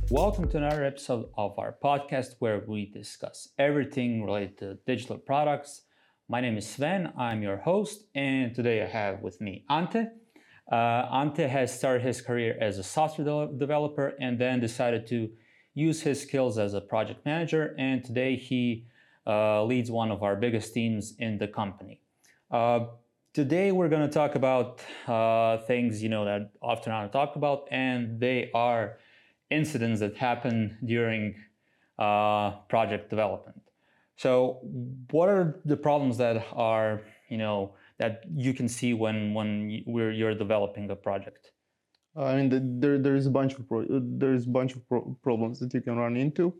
Welcome to another episode of our podcast where we discuss everything related to digital products. My name is Sven, I'm your host, and today I have with me Ante. Ante has started his career as a software developer and then decided to use his skills as a project manager, and today he leads one of our biggest teams in the company. Today we're going to talk about things that often aren't talked about, and they are incidents that happen during project development. So, what are the problems that are that you can see when you're developing a project? I mean, there's a bunch of problems that you can run into.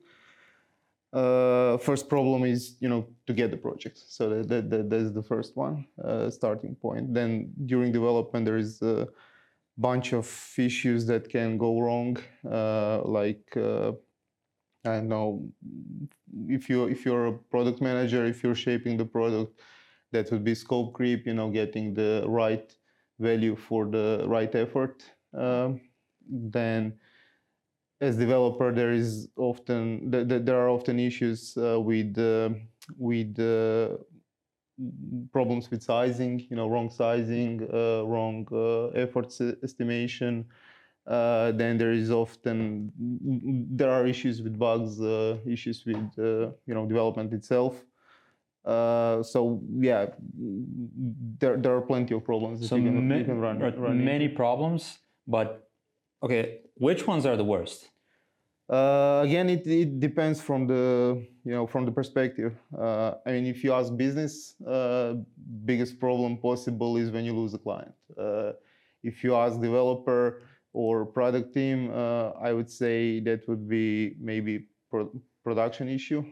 First problem is to get the project. So that's the first one, starting point. Then during development there is a bunch of issues that can go wrong, I don't know, if you're a product manager, if you're shaping the product, that would be scope creep. Getting the right value for the right effort. Then as developer, there are often issues with problems with sizing, wrong sizing, wrong efforts estimation. Then there are issues with bugs, issues with development itself. So yeah, there are plenty of problems that you can run many into. problems, but okay, which ones are the worst? Again, it depends from the perspective. I mean, if you ask business, biggest problem possible is when you lose a client. If you ask developer or product team, I would say that would be maybe production issue.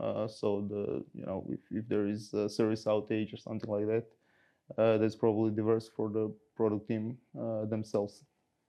If there is a service outage or something like that, that's probably the worst for the product team themselves.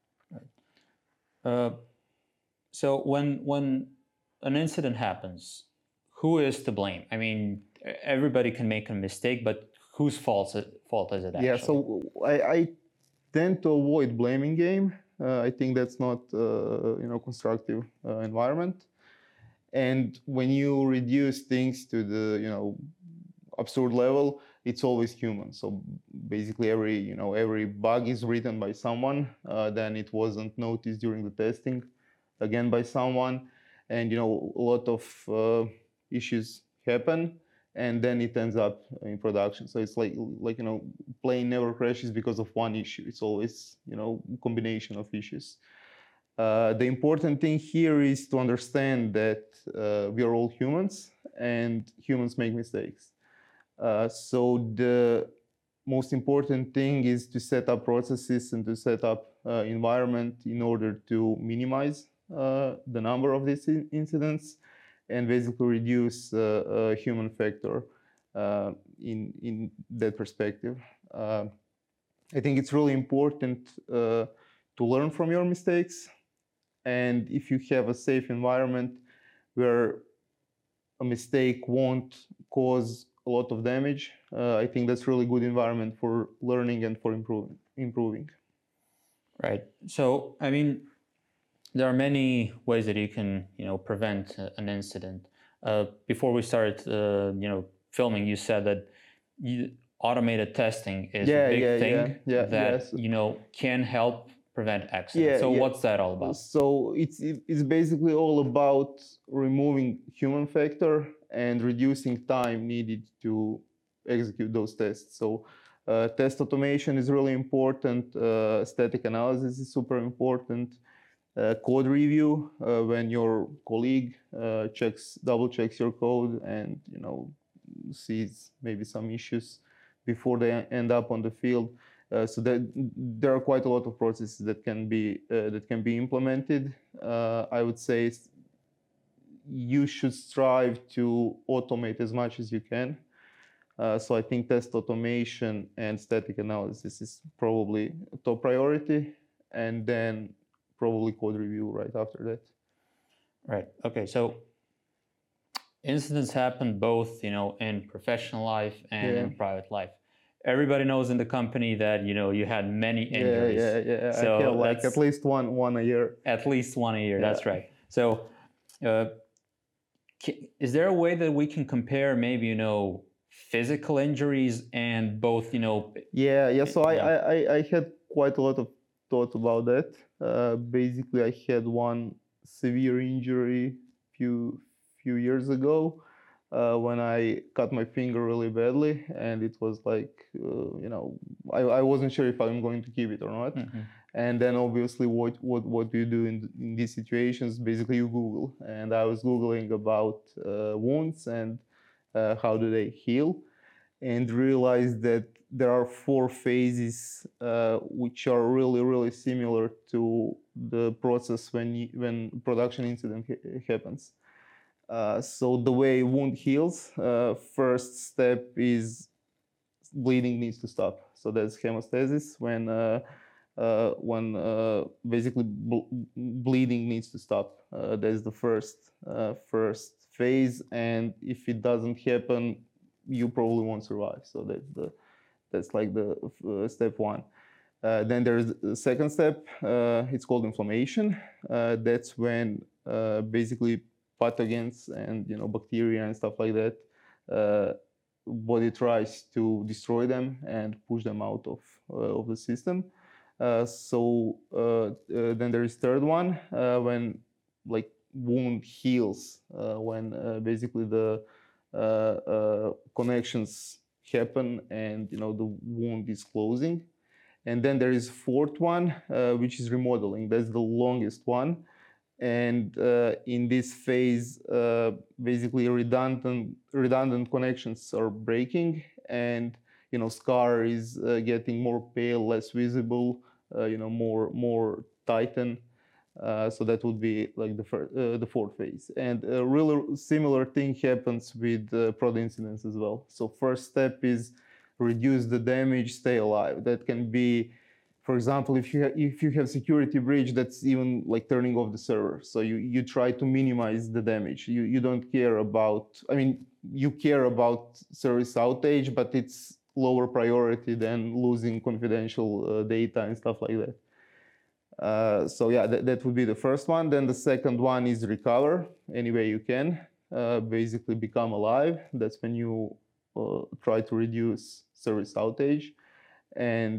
Right. So when an incident happens, who is to blame? I mean, everybody can make a mistake, but whose fault is it actually? Yeah, so I tend to avoid blaming game. I think that's not constructive environment. And when you reduce things to the absurd level, it's always human. So basically every bug is written by someone, then it wasn't noticed during the testing, again by someone, and a lot of issues happen, and then it ends up in production. So it's like plane never crashes because of one issue. It's always a combination of issues. The important thing here is to understand that we are all humans, and humans make mistakes. So the most important thing is to set up processes and to set up environment in order to minimize the number of these incidents and basically reduce human factor in that perspective. I think it's really important to learn from your mistakes, and if you have a safe environment where a mistake won't cause a lot of damage, I think that's really good environment for learning and for improving. Right. So, I mean, there are many ways that you can, prevent an incident. Before we started, filming, you said that automated testing is a big thing that can help prevent accidents. What's that all about? So it's basically all about removing human factor and reducing time needed to execute those tests. So test automation is really important. Static analysis is super important. Code review, when your colleague double checks your code and sees maybe some issues before they end up on the field. So that there are quite a lot of processes that can be implemented. I would say you should strive to automate as much as you can. So I think test automation and static analysis is probably a top priority, and then probably code review right after that. Right. Okay. So incidents happen both, in professional life and in private life. Everybody knows in the company that you had many injuries. So I feel like at least one a year. At least one a year. That's right. So, uh, is there a way that we can compare maybe physical injuries and both Yeah. So yeah. I had quite a lot of thought about that. Basically, I had one severe injury few years ago when I cut my finger really badly, and it was like I wasn't sure if I'm going to keep it or not. Mm-hmm. And then obviously, what do you do in these situations? Basically, you Google, and I was googling about wounds and how do they heal, and realized that there are four phases which are really similar to the process when production incident happens. So the way wound heals, first step is bleeding needs to stop. So that's hemostasis when basically bleeding needs to stop. That's the first phase, and if it doesn't happen, you probably won't survive. So that's like the step one. Then there's the second step. It's called inflammation. That's when basically pathogens and bacteria and stuff like that, body tries to destroy them and push them out of the system. Then there is third one when like wound heals, when basically the connections happen and the wound is closing. And then there is fourth one, which is remodeling. That's the longest one. And in this phase, basically redundant connections are breaking, and scar is getting more pale, less visible, more tighten. So that would be like the fourth phase. And a really similar thing happens with prod incidents as well. So first step is reduce the damage, stay alive. That can be, for example, if you have security breach, that's even like turning off the server. So you try to minimize the damage. You don't care about, I mean, you care about service outage, but it's lower priority than losing confidential data and stuff like that. So yeah, that would be the first one. Then the second one is recover any way you can, basically become alive. That's when you try to reduce service outage and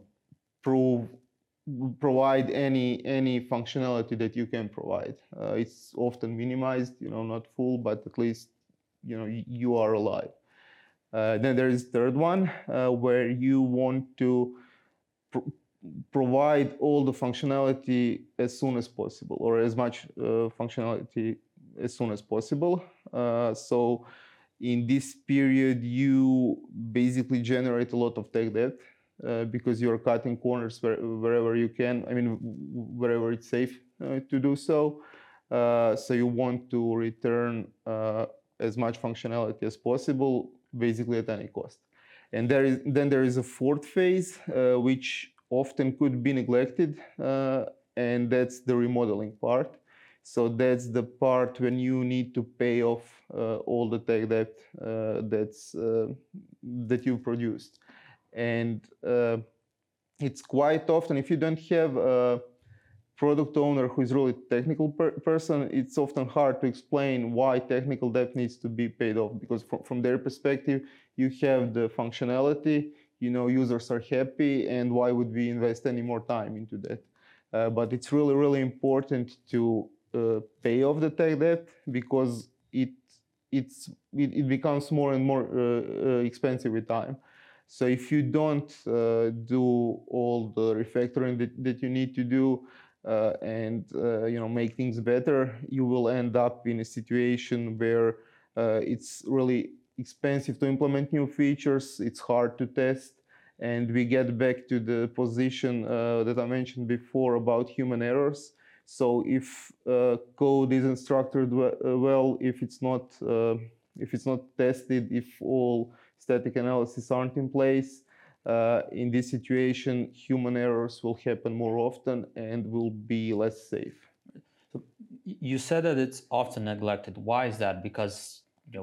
provide any functionality that you can provide. It's often minimized, not full, but at least you are alive. Then there is third one where you want to provide all the functionality as soon as possible, or as much functionality as soon as possible. So in this period, you basically generate a lot of tech debt because you're cutting corners wherever you can. I mean, wherever it's safe to do so. So you want to return as much functionality as possible, basically at any cost. And then there is a fourth phase, which often could be neglected, and that's the remodeling part. So that's the part when you need to pay off all the tech debt that you produced. And it's quite often, if you don't have a product owner who is really technical person, it's often hard to explain why technical debt needs to be paid off, because from their perspective, you have the functionality, users are happy, and why would we invest any more time into that? But it's really important to pay off the tech debt, because it becomes more and more expensive with time. So if you don't do all the refactoring that you need to do and make things better, you will end up in a situation where it's really expensive to implement new features, it's hard to test, and we get back to the position that I mentioned before about human errors. So if code isn't structured well, if it's not tested, if all static analysis aren't in place, in this situation, human errors will happen more often and will be less safe. So you said that it's often neglected. Why is that? Because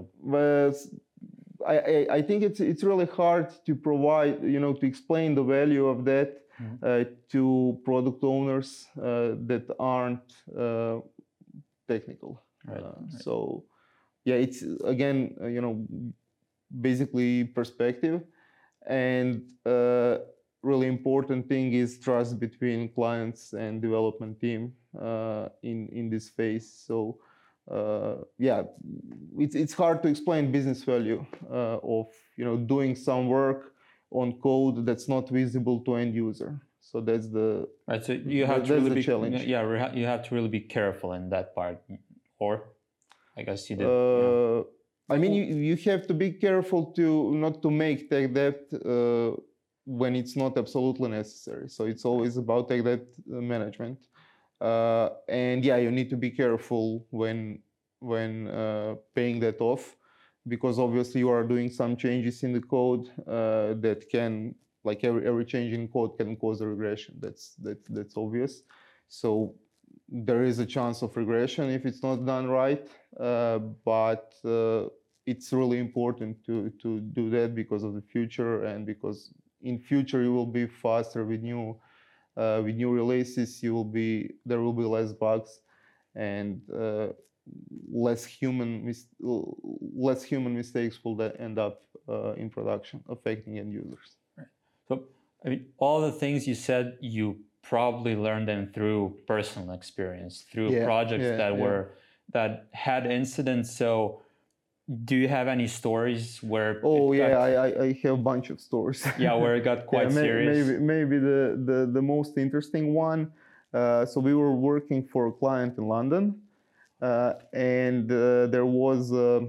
I think it's really hard to provide, to explain the value of that to product owners that aren't technical. Right. So yeah, it's again, basically perspective, and really important thing is trust between clients and development team in this phase. So yeah, it's hard to explain business value of doing some work on code that's not visible to end user. So that's the right. So you have to really be challenge. Yeah, you have to really be careful in that part, or I guess you did. I mean, you have to be careful to not to make tech debt when it's not absolutely necessary. So it's always about tech debt management, and yeah, you need to be careful when paying that off, because obviously you are doing some changes in the code that can, like every change in code can cause a regression. That's obvious. So there is a chance of regression if it's not done right, but it's really important to do that because of the future, and because in future you will be faster with new releases. There will be less bugs, and less human mistakes will end up in production, affecting end users. Right. So I mean, all the things you said, you probably learned them through personal experience, through projects that had incidents. So do you have any stories where I have a bunch of stories. Where it got quite serious? Maybe the most interesting one. So we were working for a client in London, and there was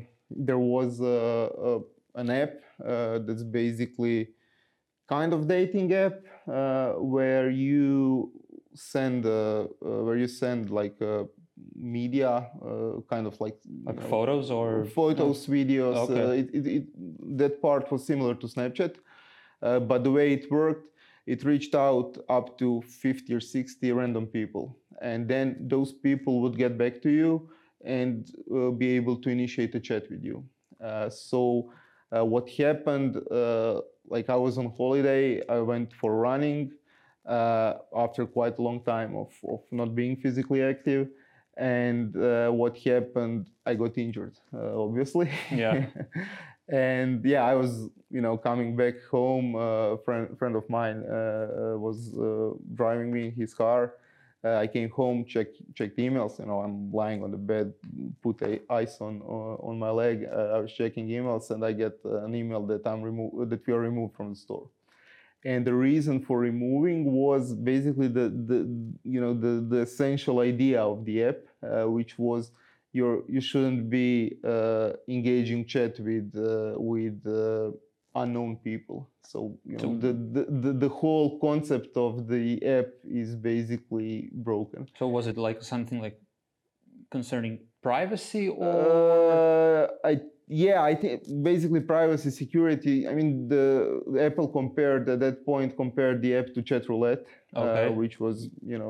an app that's basically kind of dating app where you send like media, kind of like photos or videos. Okay. That part was similar to Snapchat, but the way it worked, it reached out up to 50 or 60 random people, and then those people would get back to you and be able to initiate a chat with you. So what happened, like I was on holiday, I went for running after quite a long time of not being physically active. And what happened, I got injured, obviously. Yeah. And yeah, I was, coming back home. A friend of mine was driving me in his car. I came home, checked emails. I'm lying on the bed, put ice on my leg. I was checking emails, and I get an email that that we are removed from the store. And the reason for removing was basically the essential idea of the app, which was you shouldn't be engaging chat with unknown people. So the whole concept of the app is basically broken. So was it like something like concerning privacy, or I think basically privacy, security. I mean, the Apple compared at that point the app to chat roulette, which was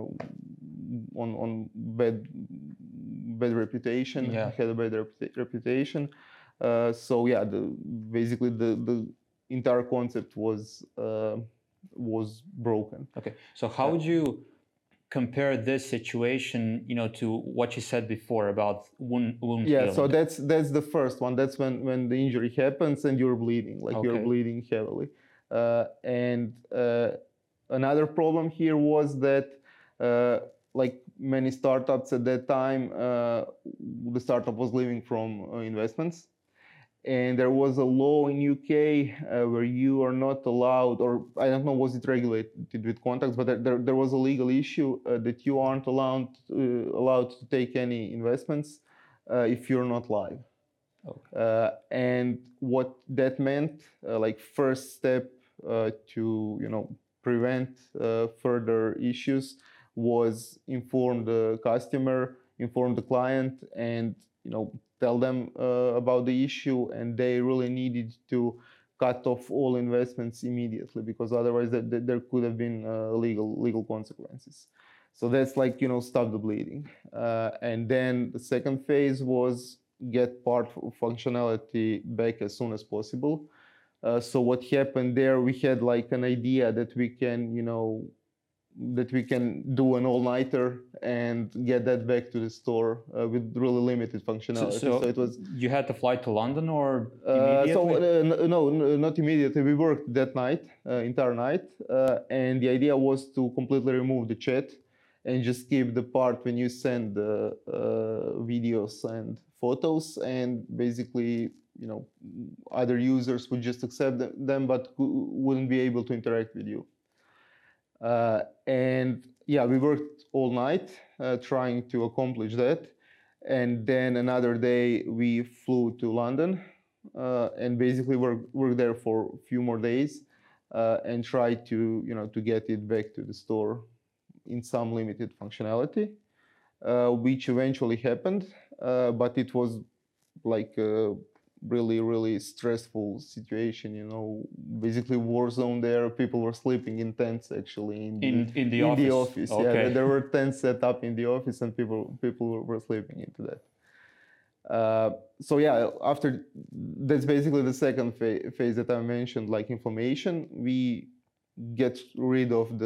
on bad reputation. Yeah. Had a bad reputation. So yeah, basically the entire concept was broken. Okay. So how would you compare this situation, to what you said before about wound healing? So that's the first one. That's when the injury happens and you're bleeding, you're bleeding heavily. And another problem here was that, like many startups at that time, the startup was living from investments. And there was a law in UK where you are not allowed, or I don't know, was it regulated with contacts, but there was a legal issue that you aren't allowed to take any investments if you're not live. Okay. And what that meant, like first step to prevent further issues, was inform the customer, inform the client, and tell them about the issue. And they really needed to cut off all investments immediately, because otherwise there could have been legal consequences. So that's like stop the bleeding. And then the second phase was get part functionality back as soon as possible. So what happened there, we had like an idea that we can that we can do an all-nighter and get that back to the store with really limited functionality. So it was. You had to fly to London or So immediately? no, not immediately. We worked that night, entire night, and the idea was to completely remove the chat and just keep the part when you send the videos and photos, and basically, other users would just accept them, but wouldn't be able to interact with you. And yeah, we worked all night trying to accomplish that. And then another day we flew to London and basically worked there for a few more days and tried to get it back to the store in some limited functionality, which eventually happened. But it was like really, really stressful situation. Basically war zone there. People were sleeping in tents actually in the office. Okay. Yeah, there were tents set up in the office, and people were sleeping into that. So yeah, after that's basically the second phase that I mentioned, like inflammation. We got rid of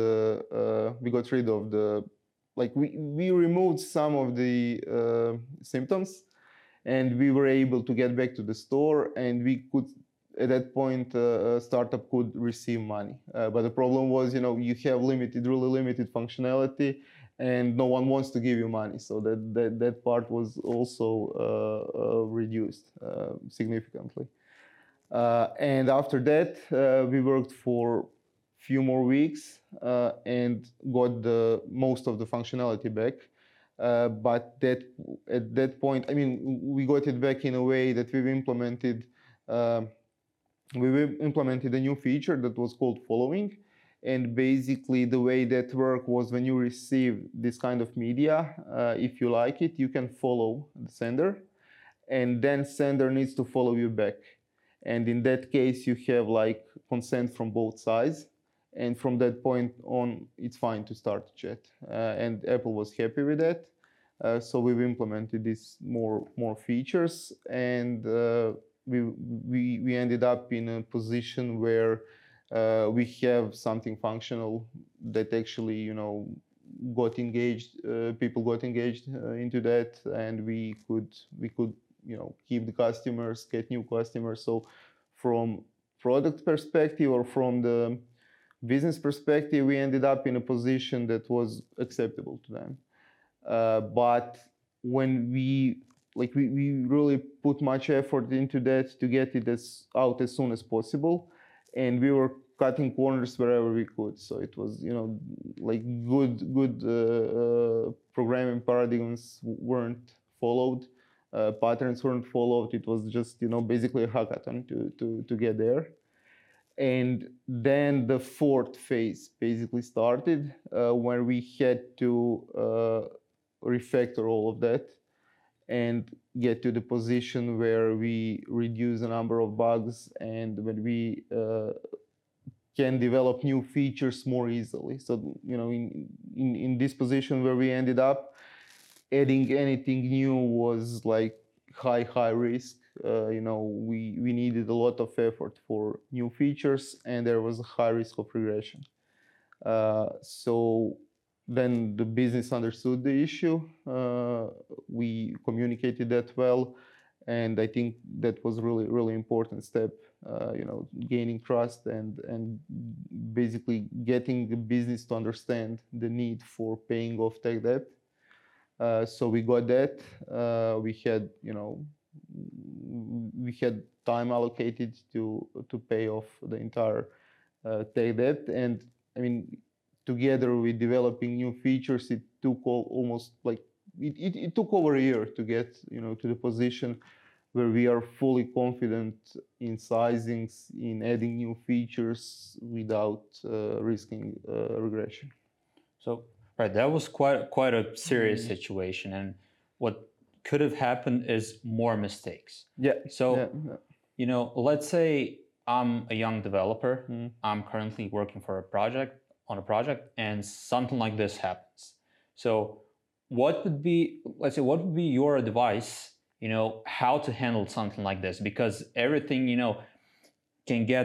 the like we removed some of the symptoms, and we were able to get back to the store, and we could at that point a startup could receive money, but the problem was you have really limited functionality, and no one wants to give you money, so that part was also reduced significantly, and after that we worked for few more weeks and got the most of the functionality back. But at that point, I mean, we got it back in a way that we've implemented a new feature that was called following. And basically the way that worked was when you receive this kind of media, if you like it, you can follow the sender, and then sender needs to follow you back. And in that case, you have like consent from both sides. And from that point on, it's fine to start chat. And Apple was happy with that. So we've implemented these more features, and we ended up in a position where we have something functional that actually got engaged. People got engaged into that, and we could keep the customers, get new customers. So from product perspective or from the business perspective, we ended up in a position that was acceptable to them. But when we really put much effort into that to get it out as soon as possible, and we were cutting corners wherever we could. So it was like good programming paradigms weren't followed, patterns weren't followed. It was just basically a hackathon to get there. And then the fourth phase basically started where we had to refactor all of that and get to the position where we reduce the number of bugs, and when we can develop new features more easily. So in this position where we ended up, adding anything new was like high risk. We needed a lot of effort for new features, and there was a high risk of regression. So then the business understood the issue. We communicated that well, and I think that was really important step. Gaining trust and basically getting the business to understand the need for paying off tech debt. So we got that. We had time allocated to pay off the entire tech debt, and I mean, together with developing new features, it took almost like it took over a year to get to the position where we are fully confident in sizings, in adding new features without risking regression. So right, that was quite a serious situation, and what could have happened is more mistakes. Yeah. So let's say I'm a young developer. I'm currently working for on a project, and something like this happens. So what would be your advice, how to handle something like this? Because everything, can get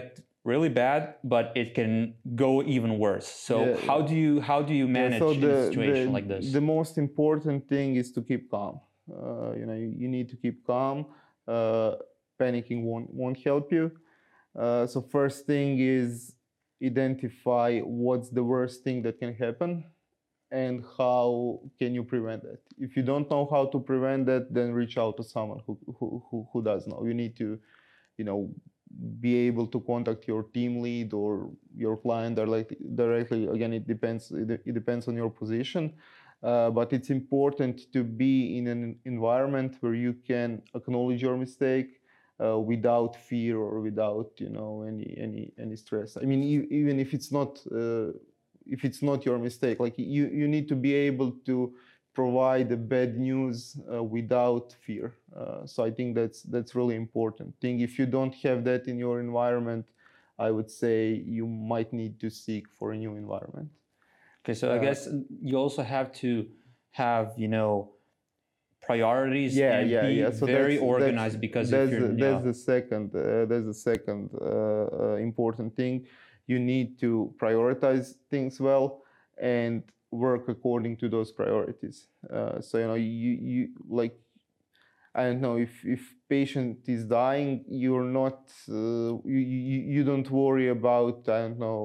really bad, but it can go even worse. So how do you manage in a situation like this? The most important thing is to keep calm. You need to keep calm. Panicking won't help you. So first thing is identify what's the worst thing that can happen and how can you prevent that. If you don't know how to prevent that, then reach out to someone who does know. You need to, be able to contact your team lead or your client directly. Again, it depends on your position. But it's important to be in an environment where you can acknowledge your mistake without fear or without any stress. I mean, even if it's not your mistake, like you need to be able to provide the bad news without fear. So I think that's really important thing. If you don't have that in your environment, I would say you might need to seek for a new environment. Okay, so I guess you also have to have priorities and be so very organized, because that's the second important thing. You need to prioritize things well and work according to those priorities. So you like, I don't know, if patient is dying, you're not you don't worry about, I don't know,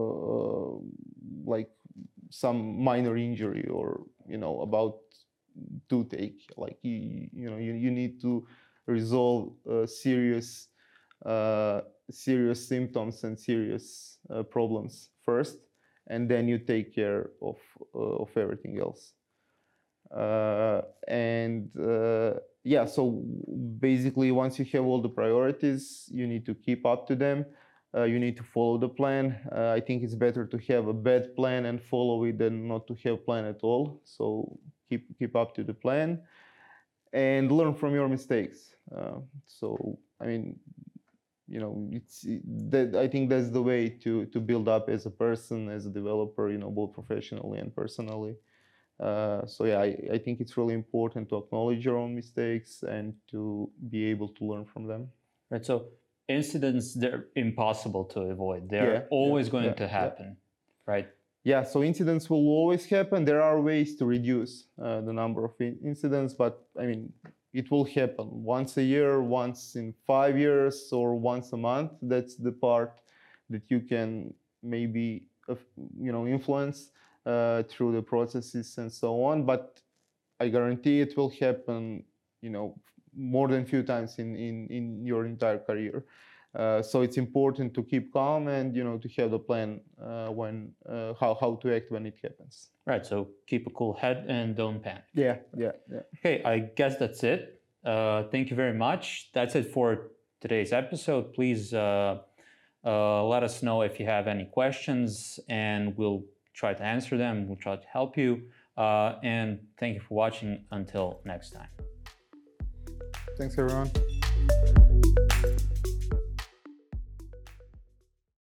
like some minor injury or about toothache. Like you need to resolve serious symptoms and serious problems first, and then you take care of everything else. So basically, once you have all the priorities, you need to keep up to them. You need to follow the plan. I think it's better to have a bad plan and follow it than not to have plan at all. So keep up to the plan and learn from your mistakes. I mean, I think that's the way to build up as a person, as a developer, both professionally and personally. I think it's really important to acknowledge your own mistakes and to be able to learn from them. Right. So incidents, they're impossible to avoid. They're always going to happen, right? Yeah, so incidents will always happen. There are ways to reduce the number of incidents, but I mean, it will happen once a year, once in 5 years, or once a month. That's the part that you can maybe influence through the processes and so on. But I guarantee it will happen, more than a few times in your entire career. So it's important to keep calm and to have the plan when how to act when it happens. Right. So keep a cool head and don't panic. Yeah. Okay, I guess that's it. Thank you very much. That's it for today's episode. Please let us know if you have any questions, and we'll try to answer them. We'll try to help you. And thank you for watching. Until next time. Thanks, everyone.